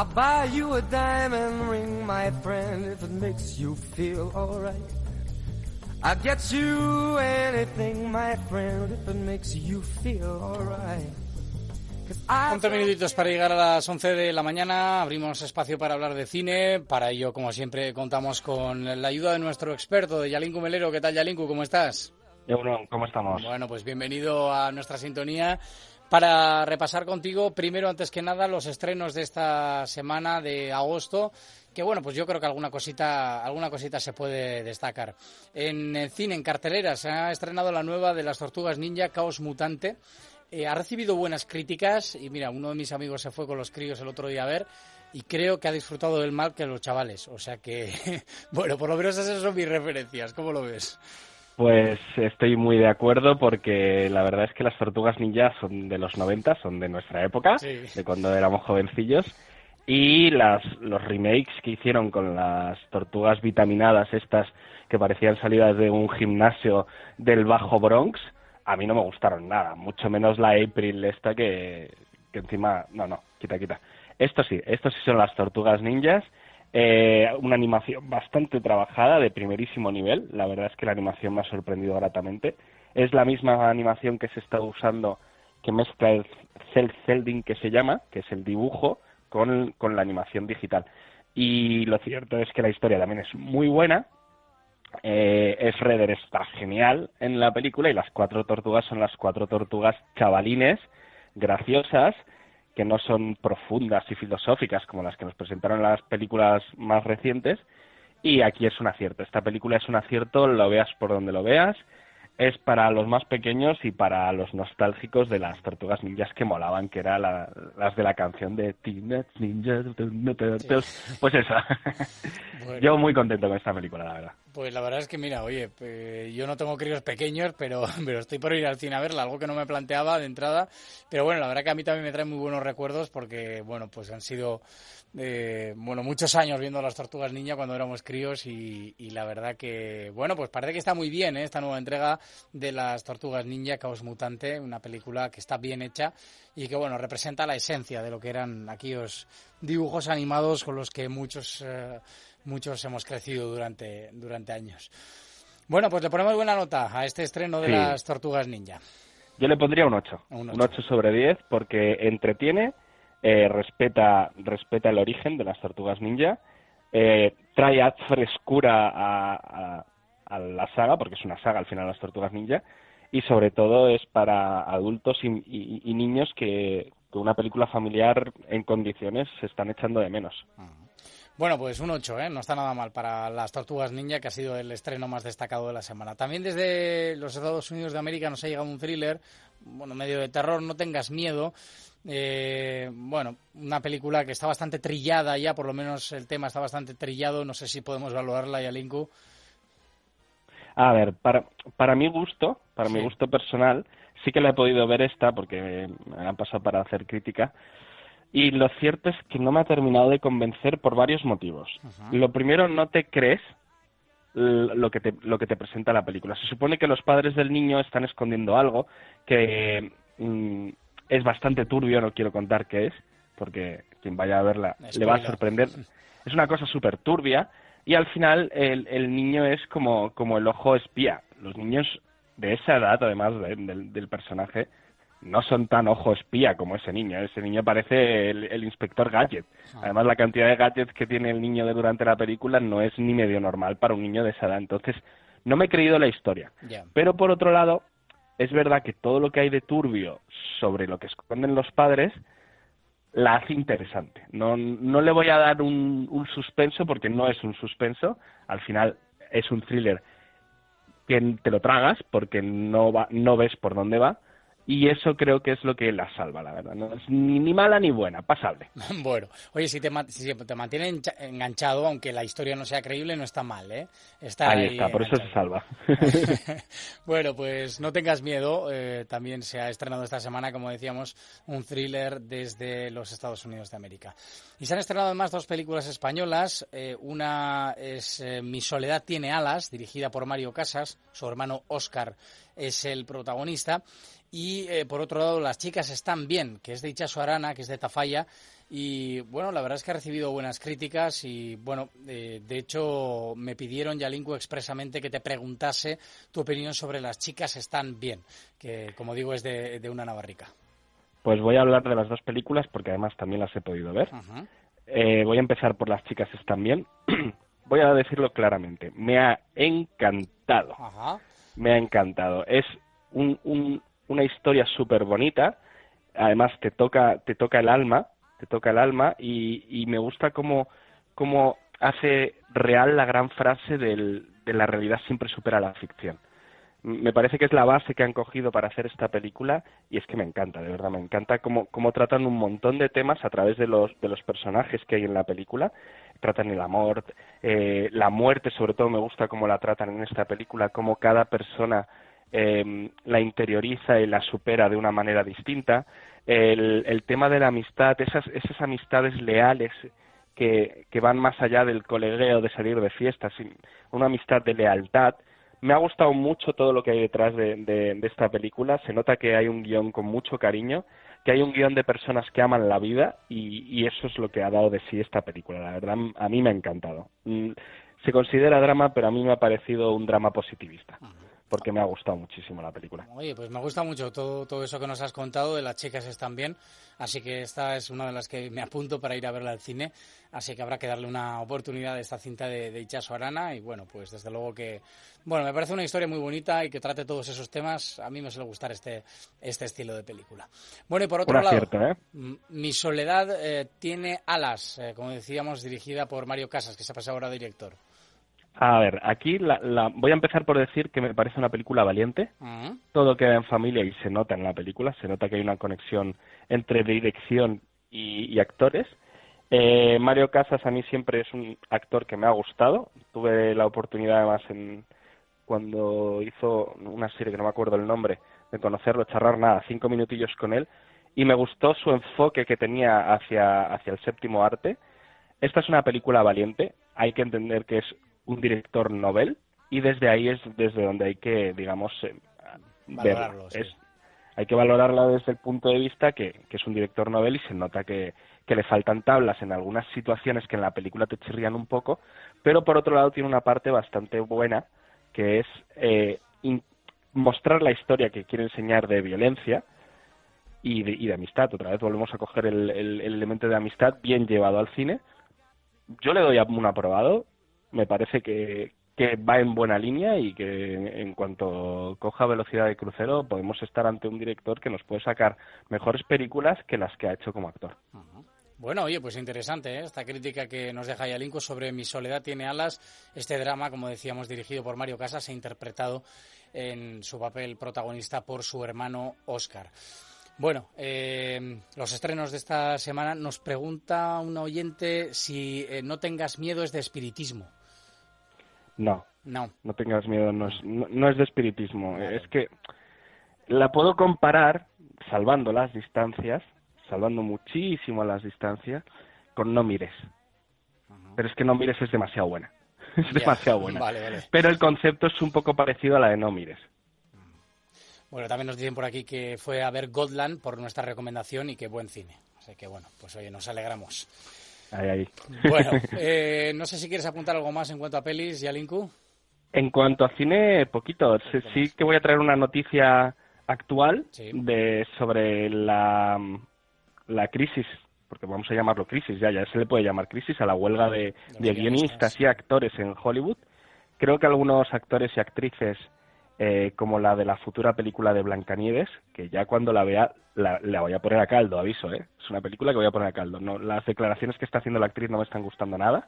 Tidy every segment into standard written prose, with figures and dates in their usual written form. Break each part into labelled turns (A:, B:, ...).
A: I'll buy you a diamond ring, my friend, if it makes you feel alright. I'll get you anything, my friend, if it makes you feel alright.
B: 11 minutitos para llegar a las 11 de la mañana, abrimos espacio para hablar de cine. Para ello, como siempre, contamos con la ayuda de nuestro experto, de Yalinku Melero. ¿Qué tal, Yalinku? ¿Cómo estás?
C: ¿Cómo estamos?
B: Bueno, pues bienvenido a nuestra sintonía para repasar contigo, primero, antes que nada, los estrenos de esta semana de agosto, que bueno, pues yo creo que alguna cosita se puede destacar. En el cine, en cartelera, se ha estrenado la nueva de las Tortugas Ninja, Caos Mutante. Ha recibido buenas críticas y mira, uno de mis amigos se fue con los críos el otro día a ver y creo que ha disfrutado del mal que los chavales. O sea que, bueno, por lo menos esas son mis referencias. ¿Cómo lo ves?
C: Pues estoy muy de acuerdo porque la verdad es que las Tortugas Ninja son de los 90, son de nuestra época, sí, de cuando éramos jovencillos. Y los remakes que hicieron con las tortugas vitaminadas estas que parecían salidas de un gimnasio del Bajo Bronx, a mí no me gustaron nada, mucho menos la April esta que encima... No, quita. Estos sí son las Tortugas Ninjas, una animación bastante trabajada, de primerísimo nivel, la verdad es que la animación me ha sorprendido gratamente. Es la misma animación que se está usando, que mezcla el cel shading que se llama, que es el dibujo, con la animación digital. Y lo cierto es que la historia también es muy buena. Shredder está genial en la película y las 4 tortugas son las 4 tortugas chavalines, graciosas, que no son profundas y filosóficas como las que nos presentaron las películas más recientes. Y aquí es un acierto. Esta película es un acierto, lo veas por donde lo veas. Es para los más pequeños y para los nostálgicos de las Tortugas Ninjas que molaban, que eran las de la canción de Teenage Ninja Turtles. Sí. Pues esa. Bueno. Yo muy contento con esta película, la verdad.
B: Pues la verdad es que, mira, oye, yo no tengo críos pequeños, pero estoy por ir al cine a verla, algo que no me planteaba de entrada. Pero bueno, la verdad que a mí también me trae muy buenos recuerdos porque, bueno, pues han sido, muchos años viendo las Tortugas Ninja cuando éramos críos y la verdad que, bueno, pues parece que está muy bien, esta nueva entrega de las Tortugas Ninja, Caos Mutante, una película que está bien hecha y que, bueno, representa la esencia de lo que eran aquellos dibujos animados con los que muchos hemos crecido durante años. Bueno, pues le ponemos buena nota a este estreno de las Tortugas Ninja.
C: Yo le pondría un 8. Un 8 sobre 10 porque entretiene, respeta el origen de las Tortugas Ninja, trae frescura a la saga, porque es una saga al final las Tortugas Ninja, y sobre todo es para adultos y niños que una película familiar en condiciones se están echando de menos.
B: Bueno, pues un 8, no está nada mal para las Tortugas Ninja, que ha sido el estreno más destacado de la semana. También desde los Estados Unidos de América nos ha llegado un thriller, medio de terror, No tengas miedo. Una película que está bastante trillada ya, por lo menos el tema está bastante trillado. No sé si podemos valorarla, Yalinku.
C: A ver, para mi gusto personal, sí que la he podido ver esta, porque me han pasado para hacer crítica. Y lo cierto es que no me ha terminado de convencer por varios motivos. Uh-huh. Lo primero, no te crees lo que te presenta la película. Se supone que los padres del niño están escondiendo algo que es bastante turbio, no quiero contar qué es, porque quien vaya a verla le va a sorprender. Es una cosa súper turbia y al final el niño es como el ojo espía. Los niños de esa edad, además del personaje, no son tan ojo espía como ese niño. Ese niño parece el inspector Gadget. Además, la cantidad de gadgets que tiene el niño durante la película no es ni medio normal para un niño de esa edad. Entonces, no me he creído la historia. Yeah. Pero, por otro lado, es verdad que todo lo que hay de turbio sobre lo que esconden los padres la hace interesante. No le voy a dar un suspenso porque no es un suspenso. Al final, es un thriller que te lo tragas porque no ves por dónde va. Y eso creo que es lo que la salva, la verdad. No es ni mala ni buena, pasable.
B: Bueno, oye, si te mantiene enganchado, aunque la historia no sea creíble, no está mal, ¿eh?
C: Ahí está, por eso se salva.
B: Bueno, pues no tengas miedo. También se ha estrenado esta semana, como decíamos, un thriller desde los Estados Unidos de América. Y se han estrenado además 2 películas españolas. Una es Mi soledad tiene alas, dirigida por Mario Casas. Su hermano Óscar es el protagonista. Y por otro lado, Las chicas están bien, que es de Itxaso Arana, que es de Tafalla, Y bueno, la verdad es que ha recibido buenas críticas y bueno, de hecho me pidieron, Yalincu, expresamente que te preguntase tu opinión sobre Las chicas están bien, que como digo es de una navarrica.
C: Pues voy a hablar de las dos películas porque además también las he podido ver.
B: Uh-huh.
C: Voy a empezar por Las chicas están bien. Voy a decirlo claramente, me ha encantado.
B: Uh-huh.
C: Me ha encantado. Es una historia súper bonita, además te toca el alma, y me gusta cómo hace real la gran frase de la realidad siempre supera la ficción. Me parece que es la base que han cogido para hacer esta película y es que me encanta, de verdad, me encanta cómo tratan un montón de temas a través de los personajes que hay en la película. Tratan el amor, la muerte, sobre todo me gusta cómo la tratan en esta película, cómo cada persona la interioriza y la supera de una manera distinta. El tema de la amistad, esas amistades leales que van más allá del colegueo de salir de fiestas, una amistad de lealtad. Me ha gustado mucho todo lo que hay detrás de esta película. Se nota que hay un guión con mucho cariño, que hay un guión de personas que aman la vida y eso es lo que ha dado de sí esta película. La verdad, a mí me ha encantado. Se considera drama, pero a mí me ha parecido un drama positivista, porque me ha gustado muchísimo la película.
B: Oye, pues me gusta mucho todo eso que nos has contado de Las chicas están bien, así que esta es una de las que me apunto para ir a verla al cine, así que habrá que darle una oportunidad a esta cinta de Itxaso Arana y bueno, pues desde luego que, bueno, me parece una historia muy bonita y que trate todos esos temas, a mí me suele gustar este estilo de película. Bueno, y por otro lado, Mi soledad tiene alas, como decíamos, dirigida por Mario Casas, que se ha pasado ahora a director.
C: A ver, aquí voy a empezar por decir que me parece una película valiente.
B: Uh-huh.
C: Todo queda en familia y se nota en la película, se nota que hay una conexión entre dirección y actores. Mario Casas a mí siempre es un actor que me ha gustado. Tuve la oportunidad además cuando hizo una serie que no me acuerdo el nombre, de conocerlo, charlar 5 minutillos con él, y me gustó su enfoque que tenía hacia el séptimo arte. Esta es una película valiente, hay que entender que es un director novel y desde ahí es desde donde hay que, digamos,
B: valorarlo,
C: verla.
B: Sí.
C: Hay que valorarla desde el punto de vista que es un director novel y se nota que le faltan tablas en algunas situaciones que en la película te chirrían un poco, pero por otro lado tiene una parte bastante buena que es mostrar la historia que quiere enseñar de violencia y de amistad. Otra vez volvemos a coger el elemento de amistad bien llevado al cine. Yo le doy un aprobado. Me parece que va en buena línea y que en cuanto coja velocidad de crucero podemos estar ante un director que nos puede sacar mejores películas que las que ha hecho como actor.
B: Uh-huh. Bueno, oye, pues interesante, esta crítica que nos deja Yalincu sobre Mi soledad tiene alas, este drama, como decíamos, dirigido por Mario Casas e interpretado en su papel protagonista por su hermano Óscar. Bueno, los estrenos de esta semana, nos pregunta un oyente si No tengas miedo es de espiritismo.
C: No tengas miedo, no es de espiritismo.
B: Vale.
C: Es que la puedo comparar, salvando muchísimo las distancias, con No mires.
B: Uh-huh.
C: Pero es que No mires es demasiado buena. Es demasiado buena.
B: Vale.
C: Pero el concepto es un poco parecido a la de No mires.
B: Bueno, también nos dicen por aquí que fue a ver Godland por nuestra recomendación y que buen cine. Así que bueno, pues oye, nos alegramos.
C: Ahí.
B: Bueno, no sé si quieres apuntar algo más en cuanto a pelis, Yalincu.
C: En cuanto a cine, poquito. Sí que voy a traer una noticia actual sobre la crisis, porque vamos a llamarlo crisis, ya se le puede llamar crisis a la huelga de guionistas y actores en Hollywood. Creo que algunos actores y actrices, como la de la futura película de Blancanieves, que ya cuando la vea la voy a poner a caldo, aviso, es una película que voy a poner a caldo. No, las declaraciones que está haciendo la actriz no me están gustando nada.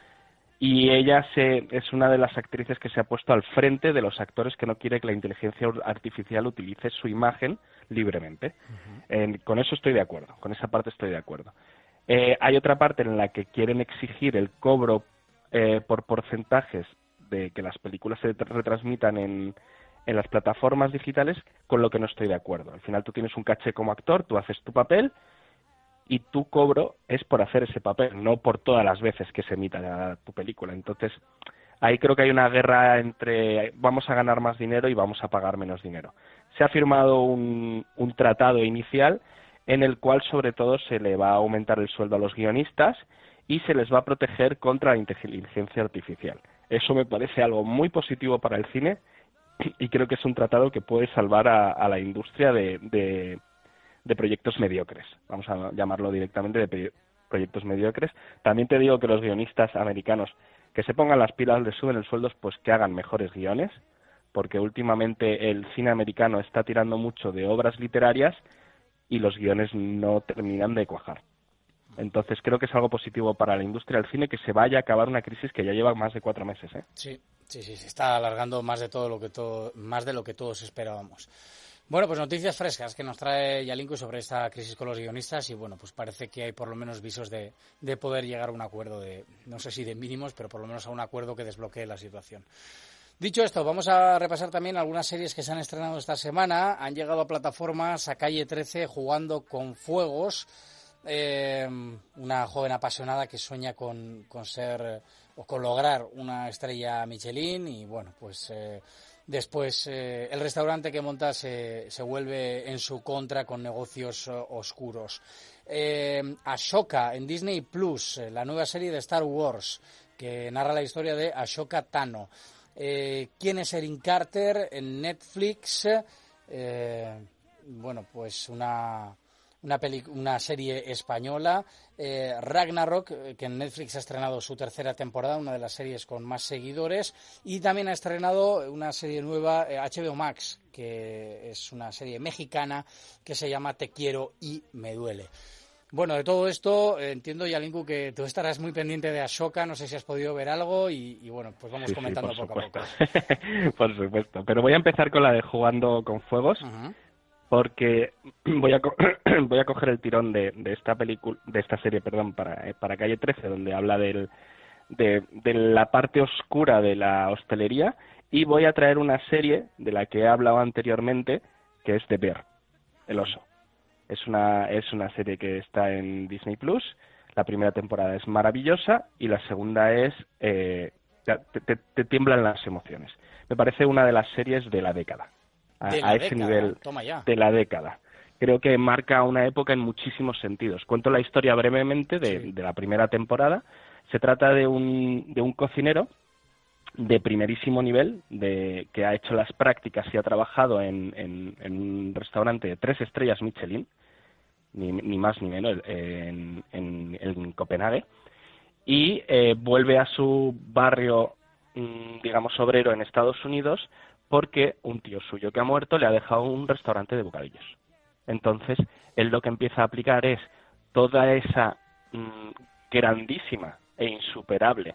C: Y ella es una de las actrices que se ha puesto al frente de los actores que no quiere que la inteligencia artificial utilice su imagen libremente. Uh-huh. Con eso estoy de acuerdo, con esa parte estoy de acuerdo. Hay otra parte en la que quieren exigir el cobro por porcentajes de que las películas se retransmitan en las plataformas digitales, con lo que no estoy de acuerdo. Al final tú tienes un caché como actor, tú haces tu papel y tu cobro es por hacer ese papel, no por todas las veces que se emita tu película. Entonces, ahí creo que hay una guerra entre vamos a ganar más dinero y vamos a pagar menos dinero. Se ha firmado un tratado inicial en el cual sobre todo se le va a aumentar el sueldo a los guionistas y se les va a proteger contra la inteligencia artificial. Eso me parece algo muy positivo para el cine y creo que es un tratado que puede salvar a la industria de proyectos mediocres. Vamos a llamarlo directamente de proyectos mediocres. También te digo que los guionistas americanos que se pongan las pilas, les suben el sueldo, pues que hagan mejores guiones, porque últimamente el cine americano está tirando mucho de obras literarias y los guiones no terminan de cuajar. Entonces creo que es algo positivo para la industria del cine que se vaya a acabar una crisis que ya lleva más de 4 meses, ¿eh?
B: Sí, se está alargando más de lo que todos esperábamos. Bueno, pues noticias frescas que nos trae Yalincu sobre esta crisis con los guionistas y bueno, pues parece que hay por lo menos visos de poder llegar a un acuerdo no sé si de mínimos, pero por lo menos a un acuerdo que desbloquee la situación. Dicho esto, vamos a repasar también algunas series que se han estrenado esta semana. Han llegado a plataformas a Calle 13, Jugando con Fuegos. Una joven apasionada que sueña con ser o con lograr una estrella Michelin y bueno, pues después el restaurante que monta se vuelve en su contra con negocios oscuros. Ashoka en Disney Plus, la nueva serie de Star Wars que narra la historia de Ashoka Tano. ¿Quién es Erin Carter en Netflix? Bueno, pues una serie española, Ragnarok, que en Netflix ha estrenado su tercera temporada, una de las series con más seguidores, y también ha estrenado una serie nueva, HBO Max, que es una serie mexicana que se llama Te quiero y me duele. Bueno, de todo esto entiendo, Yalincu, que tú estarás muy pendiente de Ashoka, no sé si has podido ver algo y bueno, pues vamos comentando poco a poco.
C: Por supuesto, pero voy a empezar con la de Jugando con Fuegos. Uh-huh. Porque voy a coger el tirón de esta serie, para Calle 13, donde habla de la parte oscura de la hostelería, y voy a traer una serie de la que he hablado anteriormente, que es The Bear, el oso. Es una serie que está en Disney Plus. La primera temporada es maravillosa y la segunda es te tiemblan las emociones. Me parece una de las series de la década. A ese nivel de la década. Creo que marca una época en muchísimos sentidos. Cuento la historia brevemente de la primera temporada. Se trata de un cocinero de primerísimo nivel, que ha hecho las prácticas y ha trabajado en un restaurante de 3 estrellas Michelin, ni más ni menos, en Copenhague, y vuelve a su barrio, digamos, obrero en Estados Unidos, porque un tío suyo que ha muerto le ha dejado un restaurante de bocadillos. Entonces, él lo que empieza a aplicar es toda esa grandísima e insuperable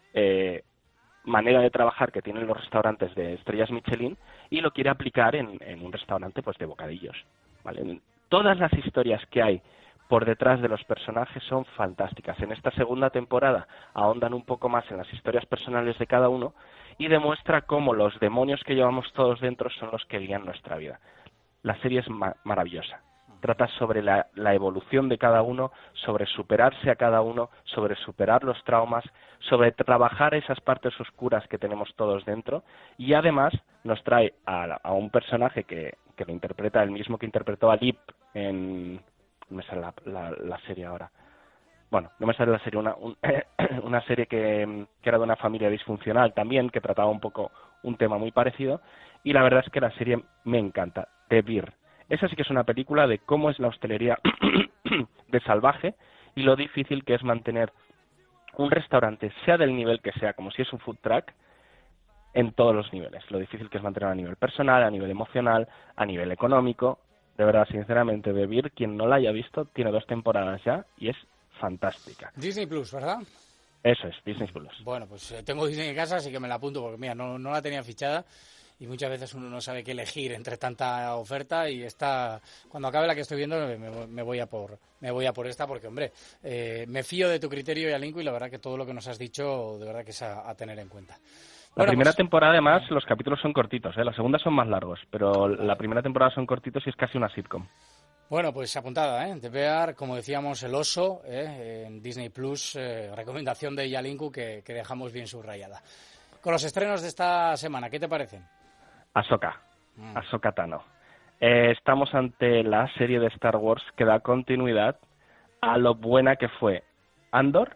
C: manera de trabajar que tienen los restaurantes de estrellas Michelin y lo quiere aplicar en un restaurante pues de bocadillos, ¿vale? Todas las historias que hay por detrás de los personajes son fantásticas. En esta segunda temporada ahondan un poco más en las historias personales de cada uno y demuestra cómo los demonios que llevamos todos dentro son los que guían nuestra vida. La serie es maravillosa. Trata sobre la evolución de cada uno, sobre superarse a cada uno, sobre superar los traumas, sobre trabajar esas partes oscuras que tenemos todos dentro, y además nos trae a un personaje que lo interpreta el mismo que interpretó a Lip en... No me sale la serie ahora. Bueno, no me sale la serie, una serie que era de una familia disfuncional también, que trataba un poco un tema muy parecido, y la verdad es que la serie me encanta, The Bear. Esa sí que es una película de cómo es la hostelería de salvaje y lo difícil que es mantener un restaurante, sea del nivel que sea, como si es un food truck, en todos los niveles. Lo difícil que es mantener a nivel personal, a nivel emocional, a nivel económico. De verdad, sinceramente, The Bear, quien no la haya visto, tiene 2 temporadas ya y es fantástica.
B: Disney Plus, ¿verdad?
C: Eso es, Disney Plus.
B: Bueno, pues tengo Disney en casa, así que me la apunto porque, mira, no la tenía fichada y muchas veces uno no sabe qué elegir entre tanta oferta y cuando acabe la que estoy viendo me voy a por esta porque, hombre, me fío de tu criterio, Yalincu, y la verdad que todo lo que nos has dicho, de verdad que es a tener en cuenta.
C: La primera temporada, además, los capítulos son cortitos, ¿eh? La segunda son más largos, pero la primera temporada son cortitos y es casi una sitcom.
B: Bueno, pues apuntada, The Bear, como decíamos, El oso, en Disney Plus, recomendación de Yalincu que dejamos bien subrayada. Con los estrenos de esta semana, ¿qué te parecen?
C: Ashoka Tano. Estamos ante la serie de Star Wars que da continuidad a lo buena que fue Andor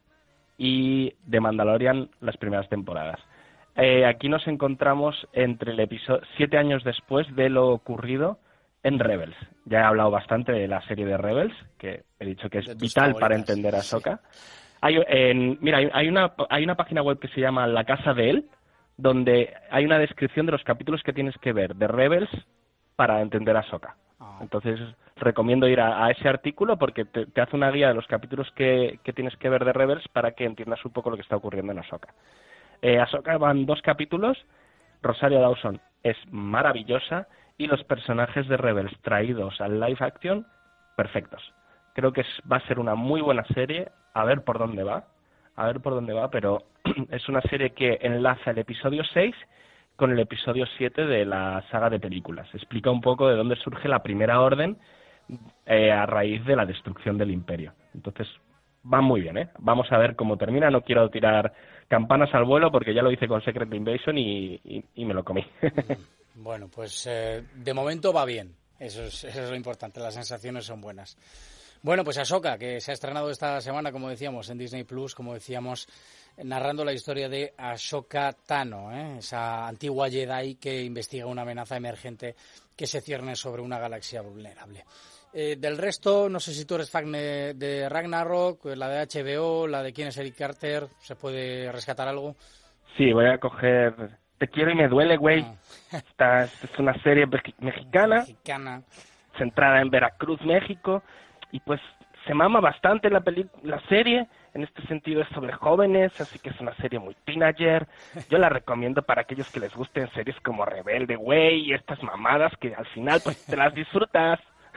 C: y The Mandalorian las primeras temporadas. Aquí nos encontramos entre el episodio 7 años después de lo ocurrido en Rebels. Ya he hablado bastante de la serie de Rebels, que he dicho que es vital para entender a Ahsoka. Sí. Hay una página web que se llama La Casa de Él, donde hay una descripción de los capítulos que tienes que ver de Rebels para entender a Ahsoka. Entonces, recomiendo ir a ese artículo porque te hace una guía de los capítulos que tienes que ver de Rebels para que entiendas un poco lo que está ocurriendo en Ahsoka. Ahsoka van 2 capítulos, Rosario Dawson es maravillosa y los personajes de Rebels traídos al live action, perfectos. Creo que va a ser una muy buena serie, a ver por dónde va, pero es una serie que enlaza el episodio 6 con el episodio 7 de la saga de películas. Explica un poco de dónde surge la Primera Orden a raíz de la destrucción del Imperio. Entonces, va muy bien, ¿eh? Vamos a ver cómo termina. No quiero tirar campanas al vuelo porque ya lo hice con Secret Invasion y me lo comí.
B: Bueno, pues de momento va bien. Eso es lo importante. Las sensaciones son buenas. Bueno, pues Ahsoka, que se ha estrenado esta semana, como decíamos, en Disney Plus, como decíamos, narrando la historia de Ahsoka Tano, esa antigua Jedi que investiga una amenaza emergente que se cierne sobre una galaxia vulnerable. Del resto, no sé si tú eres fan de Ragnarok, la de HBO, la de quién es Eric Carter, ¿se puede rescatar algo?
C: Sí, voy a coger Te quiero y me duele, güey. Esta es una serie mexicana, centrada en Veracruz, México, y pues se mama bastante la serie. En este sentido es sobre jóvenes, así que es una serie muy teenager. Yo la recomiendo para aquellos que les gusten series como Rebelde, güey, y estas mamadas que al final pues te las disfrutas.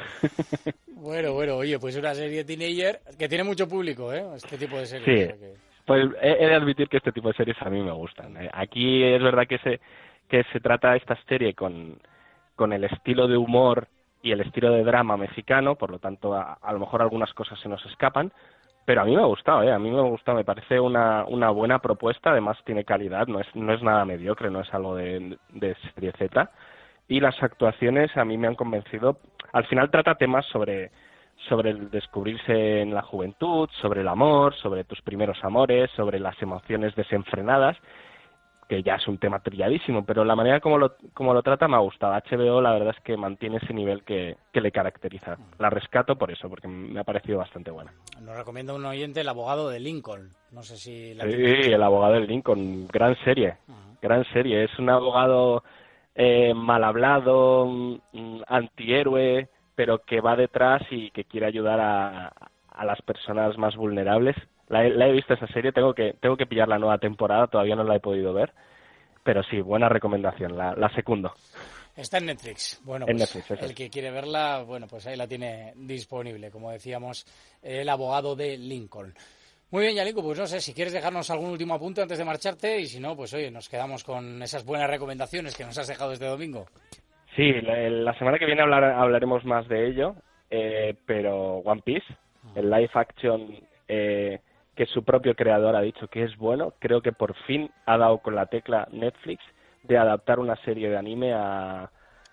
B: Bueno, oye, pues una serie teenager que tiene mucho público, este tipo de series.
C: Sí, pues he de admitir que este tipo de series a mí me gustan. Aquí es verdad que se trata esta serie con el estilo de humor y el estilo de drama mexicano, por lo tanto a lo mejor algunas cosas se nos escapan, pero a mí me ha gustado, me parece una buena propuesta, además tiene calidad, no es nada mediocre, no es algo de serie Z, y las actuaciones a mí me han convencido. Al final trata temas sobre el descubrirse en la juventud, sobre el amor, sobre tus primeros amores, sobre las emociones desenfrenadas, que ya es un tema trilladísimo, pero la manera como lo trata me ha gustado. HBO la verdad es que mantiene ese nivel que le caracteriza. La rescato por eso, porque me ha parecido bastante buena.
B: Nos recomienda un oyente El abogado de Lincoln. No sé si la
C: Sí, El abogado de Lincoln, gran serie. Gran serie. Es un abogado mal hablado, antihéroe, pero que va detrás y que quiere ayudar a las personas más vulnerables. La he visto esa serie, tengo que pillar la nueva temporada, todavía no la he podido ver, pero sí, buena recomendación, la secundo.
B: Está en Netflix. Bueno, pues Netflix, el que quiere verla, bueno, pues ahí la tiene disponible, como decíamos, El abogado de Lincoln. Muy bien, Yaliko, pues no sé, si quieres dejarnos algún último apunte antes de marcharte, y si no, pues oye, nos quedamos con esas buenas recomendaciones que nos has dejado este domingo.
C: Sí, la semana que viene hablaremos más de ello, pero One Piece, el live action que su propio creador ha dicho que es bueno, creo que por fin ha dado con la tecla Netflix de adaptar una serie de anime a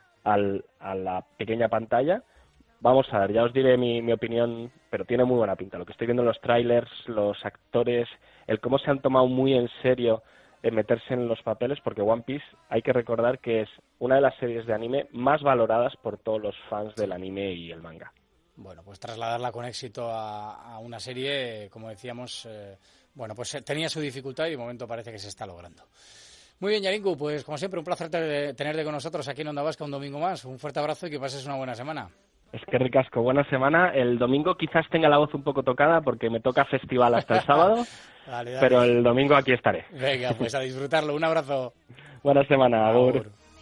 C: la pequeña pantalla. Vamos a ver, ya os diré mi opinión, pero tiene muy buena pinta. Lo que estoy viendo en los trailers, los actores, el cómo se han tomado muy en serio meterse en los papeles, porque One Piece hay que recordar que es una de las series de anime más valoradas por todos los fans del anime y el manga.
B: Bueno, pues trasladarla con éxito a una serie, como decíamos, bueno, pues tenía su dificultad y de momento parece que se está logrando. Muy bien, Yarinku, pues como siempre un placer tenerte con nosotros aquí en Onda Vasca un domingo más. Un fuerte abrazo y que pases una buena semana.
C: Es que ricasco, buena semana. El domingo quizás tenga la voz un poco tocada porque me toca festival hasta el sábado, dale. Pero el domingo aquí estaré.
B: Venga, pues a disfrutarlo. Un abrazo.
C: Buena semana, agur.